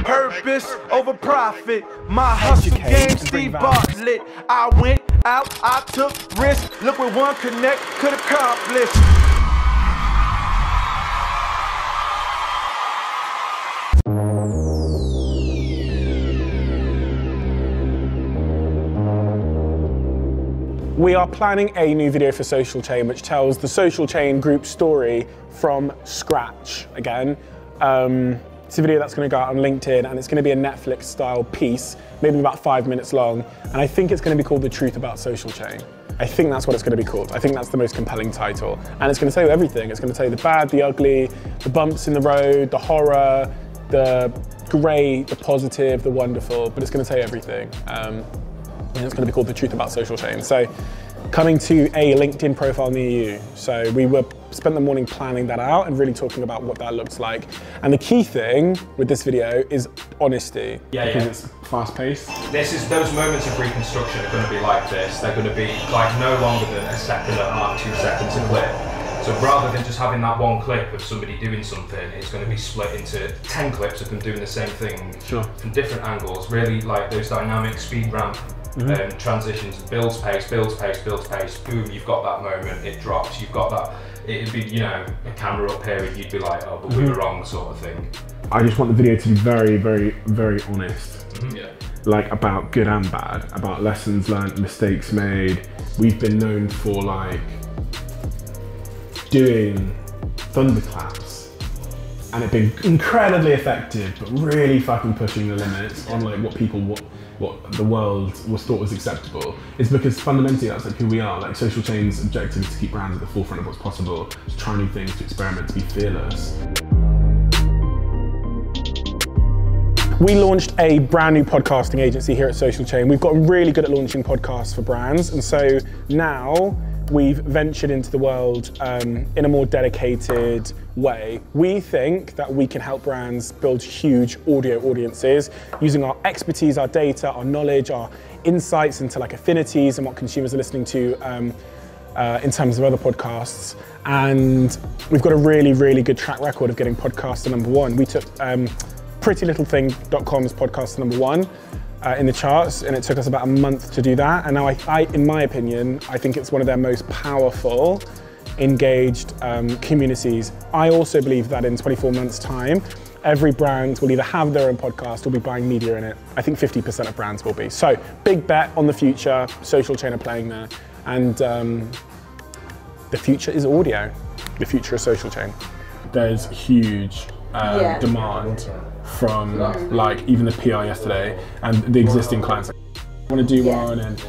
Purpose over profit. My hustle game, Steve Bartlett. I went out, I took risks. Look what one connect could accomplish. We are planning a new video for Social Chain, which tells the Social Chain group story from scratch again. It's a video that's going to go out on LinkedIn, and it's going to be a Netflix style piece, maybe about 5 minutes long. And I think it's going to be called The Truth About Social Chain. I think that's what it's going to be called. I think that's the most compelling title. And it's going to tell you everything. It's going to tell you the bad, the ugly, the bumps in the road, the horror, the great, the positive, the wonderful, but it's going to tell you everything. And it's going to be called The Truth About Social Chain. So coming to a LinkedIn profile near you. So we spent the morning planning that out and really talking about what that looks like. And the key thing with this video is honesty. Because it's fast paced. Those moments of reconstruction are going to be like this. They're going to be like no longer than a second or 2 seconds a clip. So rather than just having that one clip of somebody doing something, it's going to be split into 10 clips of them doing the same thing from different angles. Really like those dynamic speed ramp transitions, builds pace, boom, you've got that moment, it drops, you've got that, it'd be, you know, a camera up here and you'd be like, oh, but we were wrong sort of thing. I just want the video to be very, very, very honest. Like about good and bad, about lessons learned, mistakes made. We've been known for like doing thunderclaps and it being incredibly effective, but really fucking pushing the limits on like what the world was thought was acceptable. Is because fundamentally that's like who we are. Like Social Chain's objective is to keep brands at the forefront of what's possible, to try new things, to experiment, to be fearless. We launched a brand new podcasting agency here at Social Chain. We've gotten really good at launching podcasts for brands, and so now we've ventured into the world in a more dedicated way. We think that we can help brands build huge audio audiences using our expertise, our data, our knowledge, our insights into like affinities and what consumers are listening to in terms of other podcasts. And we've got a really, really good track record of getting podcasts to #1. We took PrettyLittleThing.com's podcast to #1. In the charts, and it took us about a month to do that. And now in my opinion, I think it's one of their most powerful, engaged communities. I also believe that in 24 months' time, every brand will either have their own podcast or be buying media in it. I think 50% of brands will be. So big bet on the future. Social Chain are playing there. And the future is audio. The future is Social Chain. There's huge demand from like even the PR yesterday and the existing clients. I want to do one and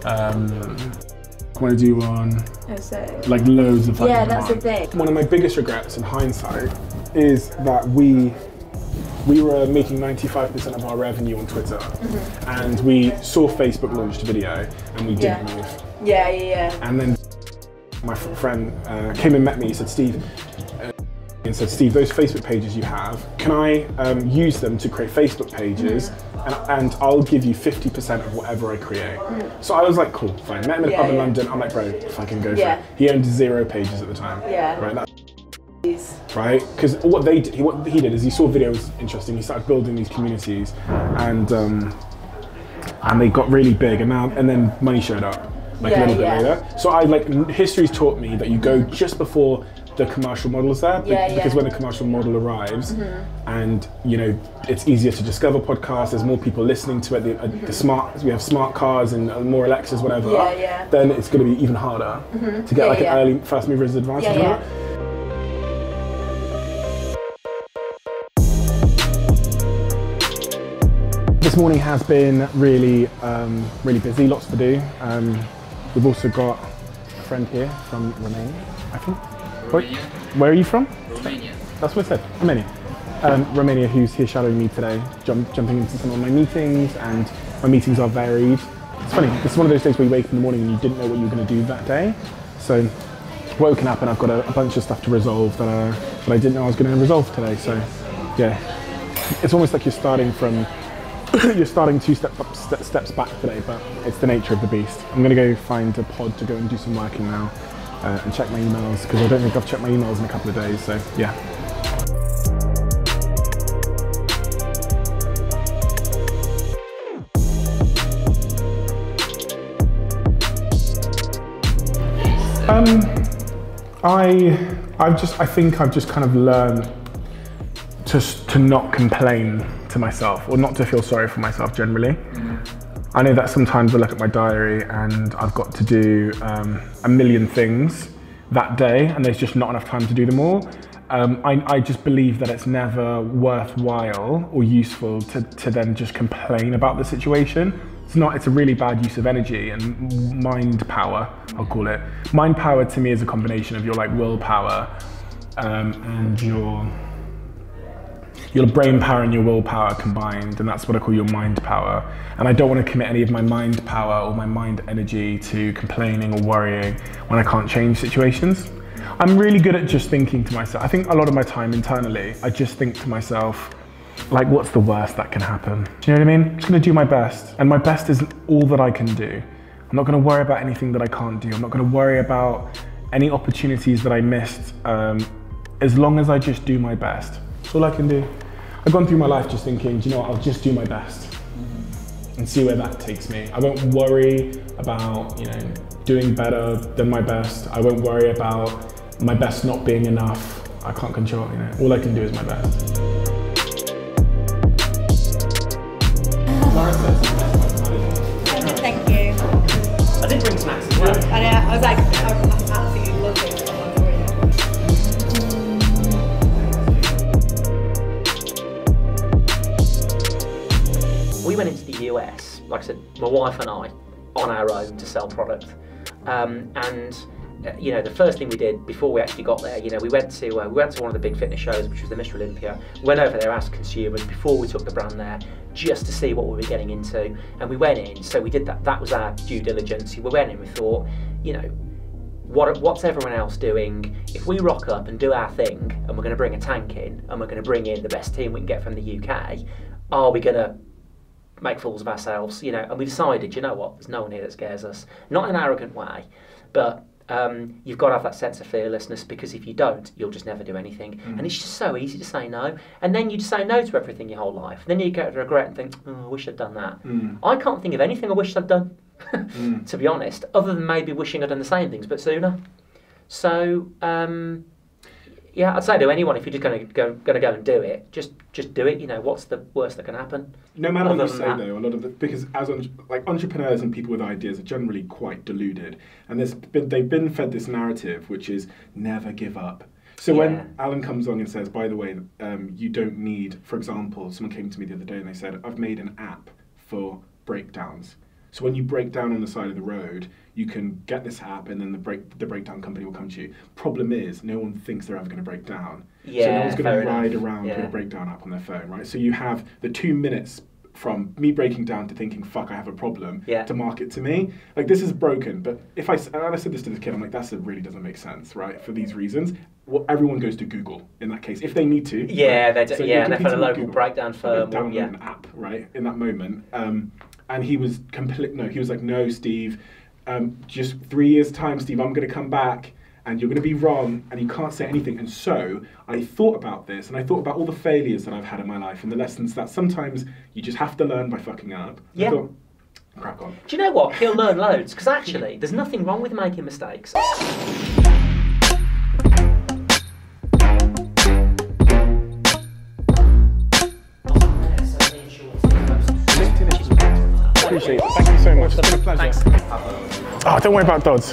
want to do one. Like loads of fucking that's demand. the thing. One of my biggest regrets in hindsight is that we were making 95% of our revenue on Twitter, and we saw Facebook launched a video and we didn't move. And then my friend came and met me. He said, Steve, those Facebook pages you have, can I use them to create Facebook pages and I'll give you 50% of whatever I create. So I was like, cool, fine. Met him in a pub in London. I'm like, bro, if I can go for it. He owned 0 pages at the time. Right? Right? Because what he did is he saw videos interesting. He started building these communities, and they got really big. And then money showed up like a little bit later. So history's taught me that you go just before the commercial model is there, because when the commercial model arrives, and you know it's easier to discover podcasts, there's more people listening to it. We have smart cars and more Alexas, whatever. Then it's going to be even harder to get like an early first mover's advantage on it. This morning has been really, really busy. Lots to do. We've also got a friend here from Romania, I think. Where are you from? Romania. That's what I said, Romania. Romania, who's here shadowing me today, jumping into some of my meetings, and my meetings are varied. It's funny, it's one of those days where you wake up in the morning and you didn't know what you were going to do that day. So, woken up and I've got a bunch of stuff to resolve that I didn't know I was going to resolve today. So, yeah, it's almost like you're starting 2 steps back today, but it's the nature of the beast. I'm going to go find a pod to go and do some working now. And check my emails, because I don't think I've checked my emails in a couple of days, so yeah. I think I've just kind of learned to not complain to myself, or not to feel sorry for myself generally. I know that sometimes I look at my diary and I've got to do a million things that day, and there's just not enough time to do them all. I just believe that it's never worthwhile or useful to then just complain about the situation. It's a really bad use of energy and mind power, I'll call it. Mind power to me is a combination of your like willpower and your brain power and your willpower combined, and that's what I call your mind power. And I don't want to commit any of my mind power or my mind energy to complaining or worrying when I can't change situations. I'm really good at just thinking to myself. I think a lot of my time internally, I just think to myself, like, what's the worst that can happen? Do you know what I mean? I'm just gonna do my best, and my best is all that I can do. I'm not gonna worry about anything that I can't do. I'm not gonna worry about any opportunities that I missed, as long as I just do my best. That's all I can do. I've gone through my life just thinking, do you know what, I'll just do my best and see where that takes me. I won't worry about, doing better than my best. I won't worry about my best not being enough. I can't control, all I can do is my best. Thank you. I did bring snacks as well. I was like, I'm absolutely loving someone for you. We went into the US, like I said, my wife and I, on our own to sell product. The first thing we did before we actually got there, we went to one of the big fitness shows, which was the Mr. Olympia. Went over there as consumers before we took the brand there, just to see what we were getting into. And we went in, so we did that. That was our due diligence. We went in, we thought, what's everyone else doing? If we rock up and do our thing, and we're going to bring a tank in, and we're going to bring in the best team we can get from the UK, are we going to make fools of ourselves? And we decided, you know what? There's no one here that scares us. Not in an arrogant way, but you've got to have that sense of fearlessness, because if you don't, you'll just never do anything. And it's just so easy to say no. And then you just say no to everything your whole life. And then you get to regret and think, I wish I'd done that. I can't think of anything I wish I'd done, to be honest, other than maybe wishing I'd done the same things, but sooner. So, I'd say to anyone, if you're just going to go and do it, just do it. What's the worst that can happen? No matter what you say, though, a lot of the, because as entrepreneurs and people with ideas are generally quite deluded, and they've been fed this narrative which is never give up. So when Alan comes on and says, by the way, you don't need, for example, someone came to me the other day and they said, I've made an app for breakdowns. So when you break down on the side of the road, you can get this app, and then the breakdown company will come to you. Problem is, no one thinks they're ever going to break down. So no one's going to ride around with a breakdown app on their phone, right? So you have the 2 minutes from me breaking down to thinking, fuck, I have a problem, to market to me. Like, this is broken. But and I said this to the kid, I'm like, that really doesn't make sense, right? For these reasons. Well, everyone goes to Google in that case, if they need to. Yeah, right? And they're for a local breakdown firm. Download an app, right, in that moment. And he was he was like, no, Steve, just 3 years' time, Steve, I'm going to come back and you're going to be wrong and you can't say anything. And so I thought about this, and I thought about all the failures that I've had in my life and the lessons that sometimes you just have to learn by fucking up. I thought, crack on. Do you know what? He'll learn loads, because actually there's nothing wrong with making mistakes. Appreciate it. Thank you so much. It's been a pleasure. Thanks. Oh, don't worry about Dodds.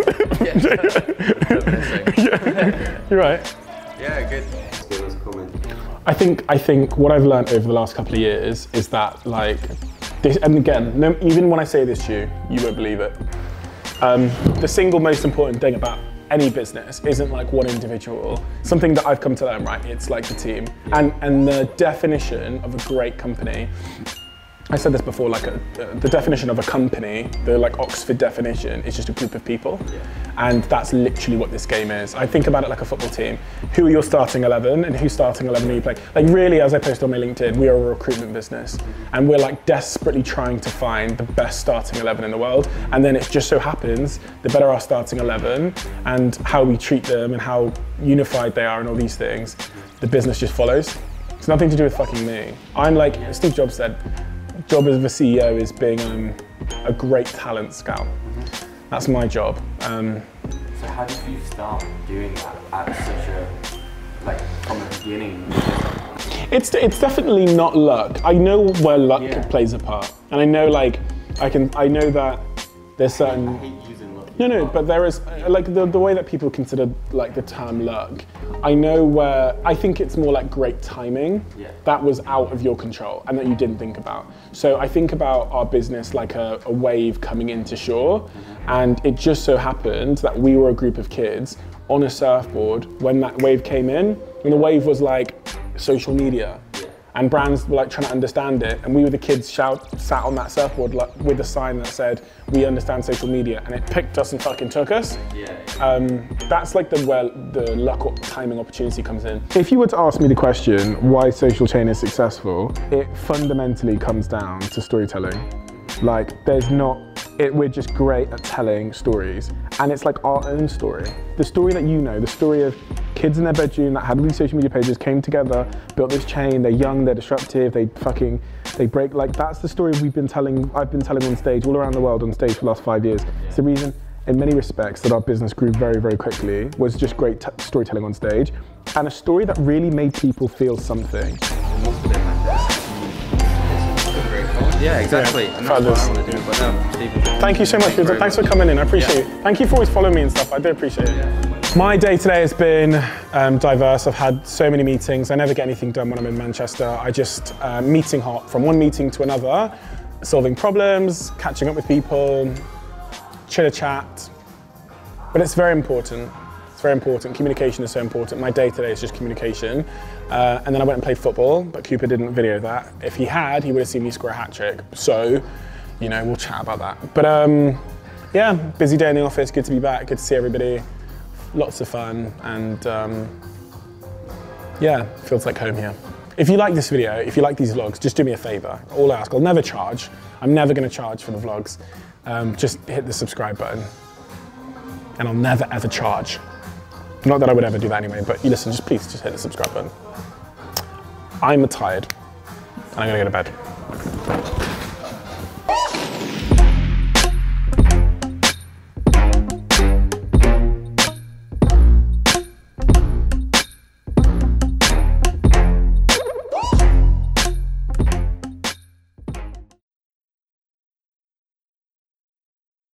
You're right. Yeah, good. I think what I've learned over the last couple of years is that, like, this, and again, even when I say this to you, you won't believe it. The single most important thing about any business isn't like one individual. Something that I've come to learn, right? It's like the team. And the definition of a great company, I said this before, like the definition of a company, the like Oxford definition, is just a group of people. And that's literally what this game is. I think about it like a football team. Who are your starting 11 and whose starting 11 are you playing? Like, really, as I posted on my LinkedIn, we are a recruitment business. And we're like desperately trying to find the best starting 11 in the world. And then it just so happens, the better our starting 11 and how we treat them and how unified they are and all these things, the business just follows. It's nothing to do with fucking me. I'm like, Steve Jobs said, job as a CEO is being a great talent scout. That's my job. So how did you start doing that at such a, like, from the beginning? It's definitely not luck. I know where luck plays a part, and I know like I know that there's certain. I hate using luck. No, but there is like the way that people consider like the term luck. I know where I think it's more like great timing that was out of your control and that you didn't think about. So I think about our business like a wave coming into shore, and it just so happened that we were a group of kids on a surfboard when that wave came in, and the wave was like social media. And brands were like trying to understand it, and we were the kids sat on that surfboard like, with a sign that said, "We understand social media," and it picked us and fucking took us. That's like where the luck or timing opportunity comes in. If you were to ask me the question, why Social Chain is successful, it fundamentally comes down to storytelling. Like, we're just great at telling stories, and it's like our own story. The story that you know, the story of kids in their bedroom that had all these social media pages, came together, built this chain, they're young, they're disruptive, they break, like that's the story I've been telling on stage, all around the world on stage for the last 5 years. It's the reason, in many respects, that our business grew very, very quickly, was just great storytelling on stage, and a story that really made people feel something. Yeah, exactly. And that's what I want to do, but no, thank you so much. Thanks for coming in. I appreciate it. Thank you for always following me and stuff. I do appreciate it. My day today has been diverse. I've had so many meetings. I never get anything done when I'm in Manchester. I just meeting hop from one meeting to another, solving problems, catching up with people, chitter chat. But it's very important. It's very important. Communication is so important. My day today is just communication. And then I went and played football, but Cooper didn't video that. If he had, he would have seen me score a hat-trick. So, you know, we'll chat about that. But yeah, busy day in the office, good to be back, good to see everybody. Lots of fun, and yeah, feels like home here. If you like this video, if you like these vlogs, just do me a favor. All I ask, I'll never charge. I'm never gonna charge for the vlogs. Just hit the subscribe button, and I'll never ever charge. Not that I would ever do that anyway, but you listen, please just hit the subscribe button. I'm tired, and I'm gonna go to bed.